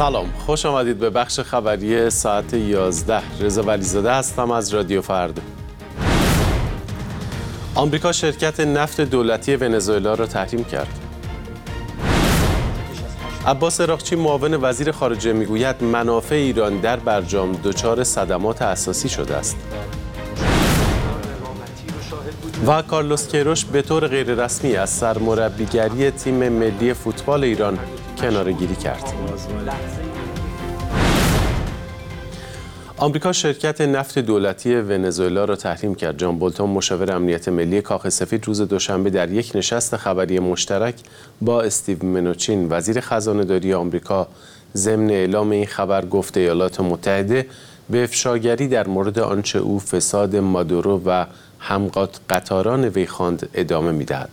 سلام، خوش آمدید به بخش خبری ساعت 11. رضا ولیزاده هستم از رادیو فردا. آمریکا شرکت نفت دولتی ونزوئلا را تحریم کرد. عباس عراقچی معاون وزیر خارجه میگوید منافع ایران در برجام دچار صدمات اساسی شده است. و کارلوس کیروش به طور غیررسمی از سرمربیگری تیم ملی فوتبال ایران کناره‌گیری کرد. آمریکا شرکت نفت دولتی ونزوئلا را تحریم کرد. جان بولتون مشاور امنیت ملی کاخ سفید روز دوشنبه در یک نشست خبری مشترک با استیو منوچین وزیر خزانه‌داری آمریکا ضمن اعلام این خبر گفت ایالات متحده به افشاگری در مورد آنچه او فساد مادورو و همقطاران وی خواند ادامه می‌دهد.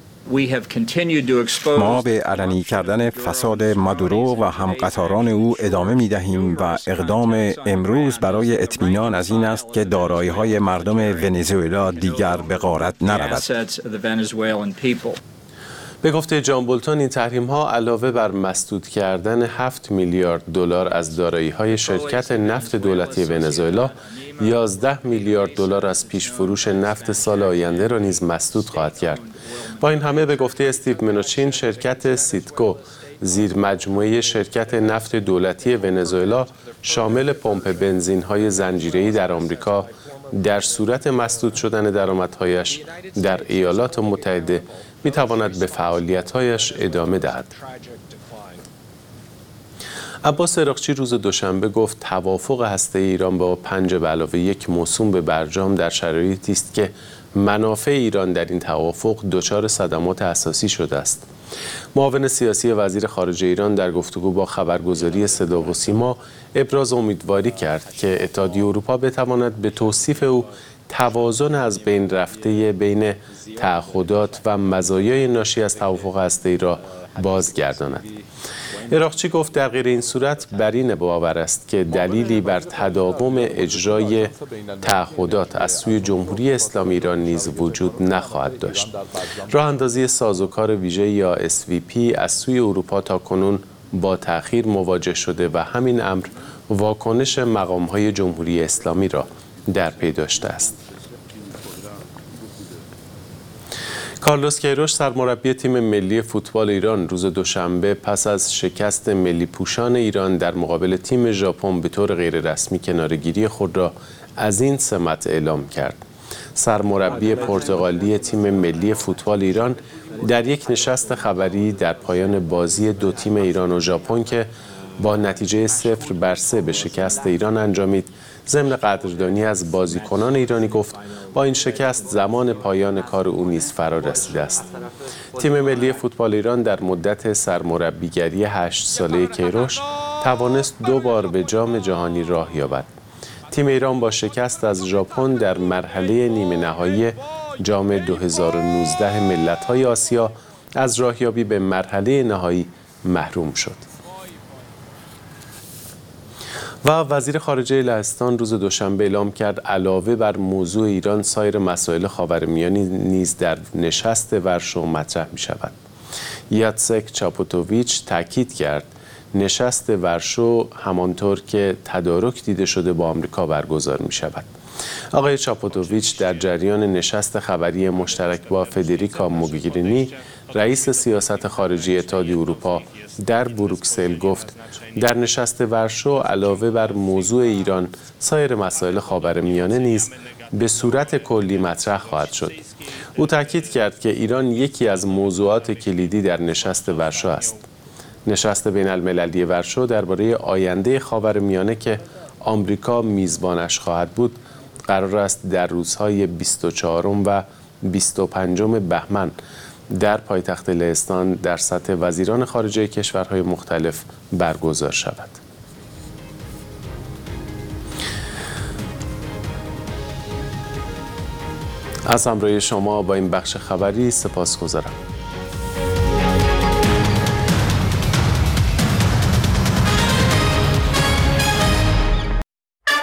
ما به علنی کردن فساد مادورو و همقطاران او ادامه می دهیم و اقدام امروز برای اطمینان از این است که دارایی‌های مردم ونزوئلا دیگر به غارت نرود. به گفته جان بولتون این تحریم‌ها علاوه بر مسدود کردن 7 میلیارد دلار از دارایی‌های شرکت نفت دولتی ونزوئلا 11 میلیارد دلار از پیش فروش نفت سال آینده را نیز مسدود خواهد کرد. با این همه به گفته استیو منوچین شرکت سیتکو زیر مجموعه شرکت نفت دولتی ونزوئلا شامل پمپ بنزین‌های زنجیره‌ای در آمریکا در صورت مسدود شدن درآمدهایش در ایالات متحده می‌تواند به فعالیت‌هایش ادامه دهد. عباس عراقچی روز دوشنبه گفت توافق هسته‌ای ایران با 5+1 موسوم به برجام در شرایطی است که منافع ایران در این توافق دچار صدمات اساسی شده است. معاون سیاسی وزیر خارجه ایران در گفتگو با خبرگزاری صدا و سیما ابراز امیدواری کرد که اتحادیه اروپا بتواند به توصیف او توازن از بین رفته بین تعهدات و مزایای ناشی از توافق هسته‌ای را بازگرداند. عراقچی گفت در غیر این صورت بر این باور است که دلیلی بر تداوم اجرای تعهدات از سوی جمهوری اسلامی ایران نیز وجود نخواهد داشت. راه اندازی سازوکار ویژه یا SVP از سوی اروپا تاکنون با تأخیر مواجه شده و همین امر واکنش مقام‌های جمهوری اسلامی را در پی داشته است. کارلوس کیروش سرمربی تیم ملی فوتبال ایران روز دوشنبه پس از شکست ملی پوشان ایران در مقابل تیم ژاپن به طور غیررسمی کناره‌گیری خود را از این سمت اعلام کرد. سرمربی پرتغالی تیم ملی فوتبال ایران در یک نشست خبری در پایان بازی دو تیم ایران و ژاپن که با نتیجه 0-3 به شکست ایران انجامید ضمن قدردانی از بازیکنان ایرانی گفت با این شکست زمان پایان کار او نیز فرا رسیده است. تیم ملی فوتبال ایران در مدت سرمربیگری 8 ساله کیروش توانست 2 بار به جام جهانی راه یابد. تیم ایران با شکست از ژاپن در مرحله نیمه نهایی جام 2019 ملت‌های آسیا از راهیابی به مرحله نهایی محروم شد. و وزیر خارجه لهستان روز دوشنبه اعلام کرد علاوه بر موضوع ایران سایر مسائل خاورمیانه نیز در نشست ورشو مطرح می شود. یاتسک چاپوتوویچ تاکید کرد نشست ورشو همانطور که تدارک دیده شده با آمریکا برگزار می شود. آقای چاپوتوویچ در جریان نشست خبری مشترک با فدریکا موگهرینی رئیس سیاست خارجی اتحادیه اروپا در بروکسل گفت در نشست ورشو علاوه بر موضوع ایران سایر مسائل خاورمیانه نیز به صورت کلی مطرح خواهد شد. او تاکید کرد که ایران یکی از موضوعات کلیدی در نشست ورشو است. نشست بین المللی ورشو درباره آینده خاورمیانه که آمریکا میزبانش خواهد بود قرار است در روزهای 24 و 25 بهمن در پایتخت لهستان در سطح وزیران خارجه کشورهای مختلف برگزار شود. از همراهی شما با این بخش خبری سپاسگزارم.